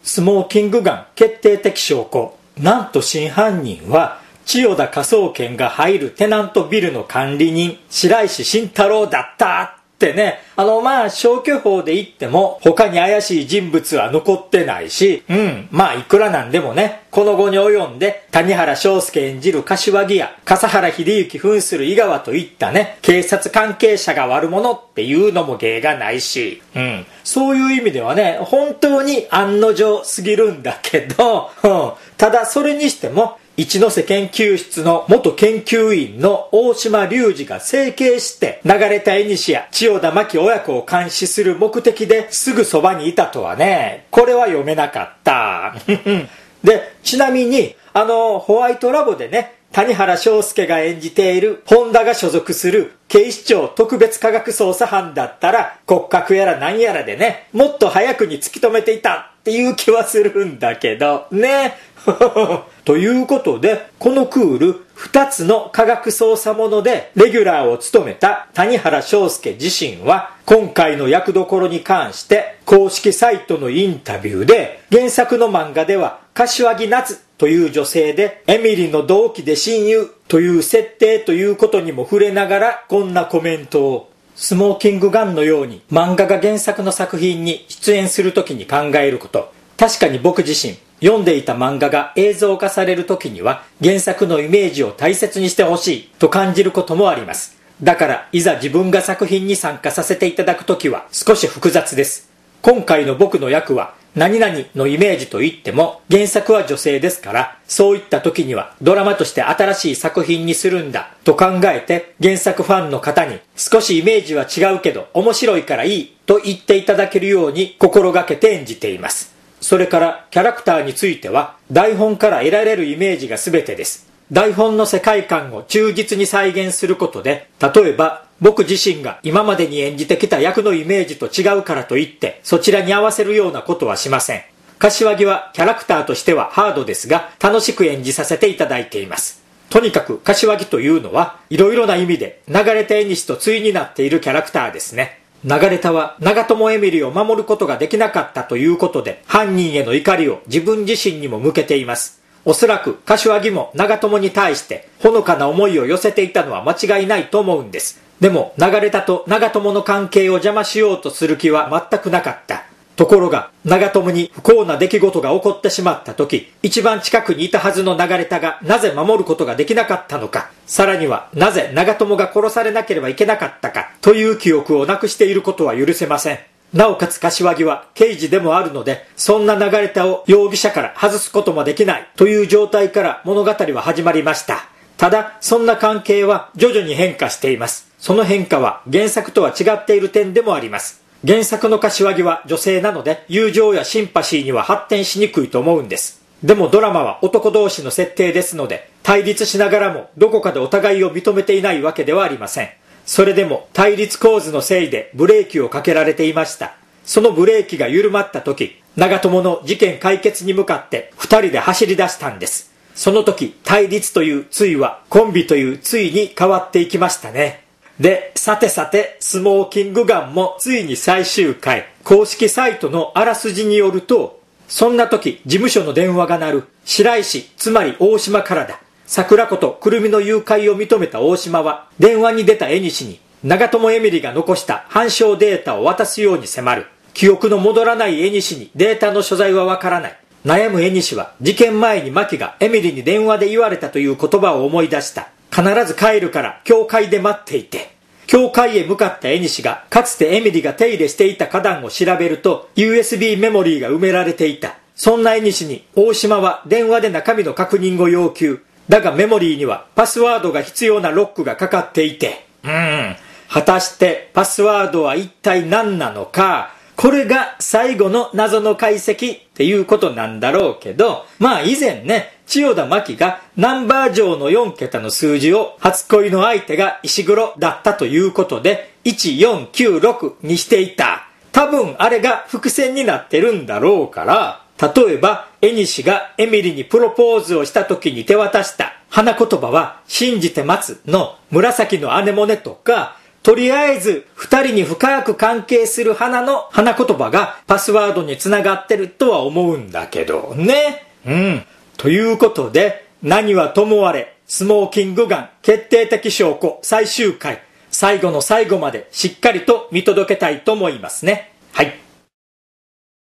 スモーキングガン決定的証拠。なんと真犯人は千代田科捜研が入るテナントビルの管理人白石慎太郎だったってね。消去法で言っても他に怪しい人物は残ってないし、いくらなんでもね、この後に及んで谷原章介演じる柏木や笠原秀幸扮する井川といったね、警察関係者が悪者っていうのも芸がないし、そういう意味ではね、本当に案の定すぎるんだけど、ただそれにしても一ノ瀬研究室の元研究員の大島隆二が整形して流れた縁や千代田真紀親子を監視する目的ですぐそばにいたとはね、これは読めなかったで、ちなみにホワイトラボでね、谷原章介が演じている本田が所属する警視庁特別科学捜査班だったら骨格やら何やらでね、もっと早くに突き止めていたっていう気はするんだけどねということで、このクール2つの科学捜査ものでレギュラーを務めた谷原章介自身は今回の役どころに関して公式サイトのインタビューで、原作の漫画では柏木夏という女性でエミリの同期で親友という設定ということにも触れながらこんなコメントを。スモーキングガンのように漫画が原作の作品に出演するときに考えること。確かに僕自身読んでいた漫画が映像化されるときには原作のイメージを大切にしてほしいと感じることもあります。だからいざ自分が作品に参加させていただくときは少し複雑です。今回の僕の役は何々のイメージといっても原作は女性ですから、そういった時にはドラマとして新しい作品にするんだと考えて、原作ファンの方に少しイメージは違うけど面白いからいいと言っていただけるように心がけて演じています。それからキャラクターについては台本から得られるイメージが全てです。台本の世界観を忠実に再現することで、例えば僕自身が今までに演じてきた役のイメージと違うからといってそちらに合わせるようなことはしません。柏木はキャラクターとしてはハードですが楽しく演じさせていただいています。とにかく柏木というのはいろいろな意味で流れた縁と対になっているキャラクターですね。流れたは長友エミリを守ることができなかったということで犯人への怒りを自分自身にも向けています。おそらく柏木も長友に対してほのかな思いを寄せていたのは間違いないと思うんです。でも流れたと長友の関係を邪魔しようとする気は全くなかった。ところが長友に不幸な出来事が起こってしまった時、一番近くにいたはずの流れたがなぜ守ることができなかったのか、さらにはなぜ長友が殺されなければいけなかったかという記憶をなくしていることは許せません。なおかつ柏木は刑事でもあるので、そんな流れたを容疑者から外すこともできないという状態から物語は始まりました。ただそんな関係は徐々に変化しています。その変化は原作とは違っている点でもあります。原作の柏木は女性なので友情やシンパシーには発展しにくいと思うんです。でもドラマは男同士の設定ですので、対立しながらもどこかでお互いを認めていないわけではありません。それでも対立構図のせいでブレーキをかけられていました。そのブレーキが緩まった時、長友の事件解決に向かって二人で走り出したんです。その時対立という対はコンビという対に変わっていきましたね。で、さてスモーキングガンもついに最終回。公式サイトのあらすじによると、そんな時事務所の電話が鳴る。白石、つまり大島からだ。桜子とくるみの誘拐を認めた大島は電話に出た縁に長友エミリが残した反証データを渡すように迫る。記憶の戻らない縁にデータの所在はわからない。悩む縁は事件前にマキがエミリに電話で言われたという言葉を思い出した。必ず帰るから教会で待っていて。教会へ向かった縁がかつてエミリが手入れしていた花壇を調べると USB メモリーが埋められていた。そんな縁に大島は電話で中身の確認を要求。だがメモリーにはパスワードが必要なロックがかかっていて、果たしてパスワードは一体何なのか、これが最後の謎の解析っていうことなんだろうけど、以前ね、千代田真紀がナンバー上の4桁の数字を初恋の相手が石黒だったということで1496にしていた。多分あれが伏線になってるんだろうから、例えば縁がエミリにプロポーズをした時に手渡した花言葉は信じて待つの紫のアネモネとか、 とりあえず二人に深く関係する花言葉がパスワードにつながってるとは思うんだけどね。ということで、何はともあれスモーキングガン決定的証拠最終回、最後の最後までしっかりと見届けたいと思いますね。